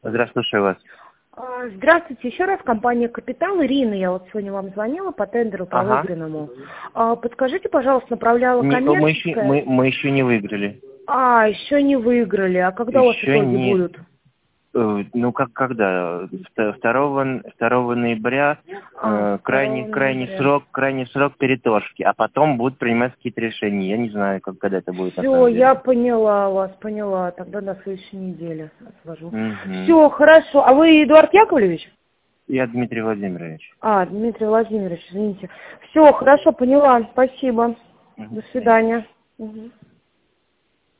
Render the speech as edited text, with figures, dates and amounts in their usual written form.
Здравствуйте, слушаю вас. Здравствуйте, еще раз компания «Капитал». Ирина, я вот сегодня вам звонила по тендеру, по выигранному. Подскажите, пожалуйста, направляла коммерческая. Мы еще не выиграли. Еще не выиграли. А когда у вас итоги будут? Ну, когда? 2 ноября, крайний срок переторжки, а потом будут принимать какие-то решения. Я не знаю, когда это будет. Все, я поняла вас, поняла. Тогда на следующей неделе отвожу. Все, хорошо. А вы Эдуард Яковлевич? Я Дмитрий Владимирович. Дмитрий Владимирович, извините. Все, хорошо, поняла. Спасибо. До свидания.